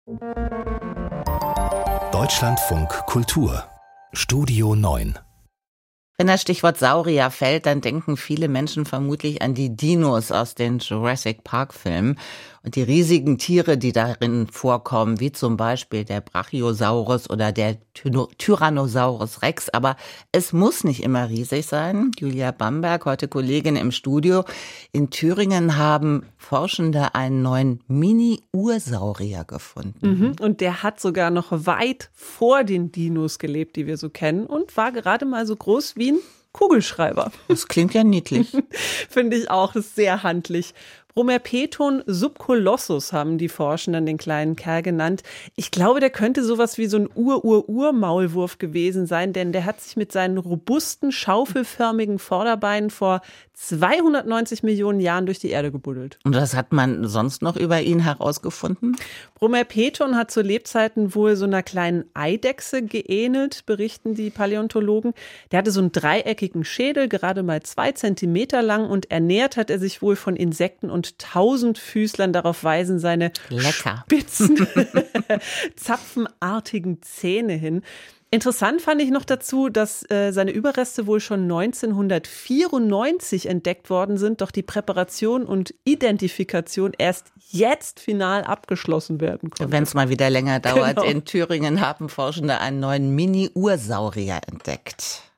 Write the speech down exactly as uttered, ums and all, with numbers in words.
Deutschlandfunk Kultur Studio neun. Wenn das Stichwort Saurier fällt, dann denken viele Menschen vermutlich an die Dinos aus den Jurassic Park-Filmen und die riesigen Tiere, die darin vorkommen, wie zum Beispiel der Brachiosaurus oder der Tyrannosaurus Rex. Aber es muss nicht immer riesig sein. Julia Bamberg, heute Kollegin im Studio. In Thüringen haben Forschende einen neuen Mini-Ursaurier gefunden. Mhm. Und der hat sogar noch weit vor den Dinos gelebt, die wir so kennen, und war gerade mal so groß wie ein Kugelschreiber. Das klingt ja niedlich. Finde ich auch, das ist sehr handlich. Bromerpeton subcolossus haben die Forschenden den kleinen Kerl genannt. Ich glaube, der könnte sowas wie so ein Ur-Ur-Ur-Maulwurf gewesen sein, denn der hat sich mit seinen robusten, schaufelförmigen Vorderbeinen vor zweihundertneunzig Millionen Jahren durch die Erde gebuddelt. Und was hat man sonst noch über ihn herausgefunden? Bromerpeton hat zu Lebzeiten wohl so einer kleinen Eidechse geähnelt, berichten die Paläontologen. Der hatte so einen dreieckigen Schädel, gerade mal zwei Zentimeter lang, und ernährt hat er sich wohl von Insekten und Tausendfüßlern. Darauf weisen seine Lecker. spitzen, zapfenartigen Zähne hin. Interessant fand ich noch dazu, dass äh, seine Überreste wohl schon neunzehnhundertvierundneunzig entdeckt worden sind, doch die Präparation und Identifikation erst jetzt final abgeschlossen werden konnte. Wenn es mal wieder länger dauert. Genau. In Thüringen haben Forschende einen neuen Mini-Ursaurier entdeckt.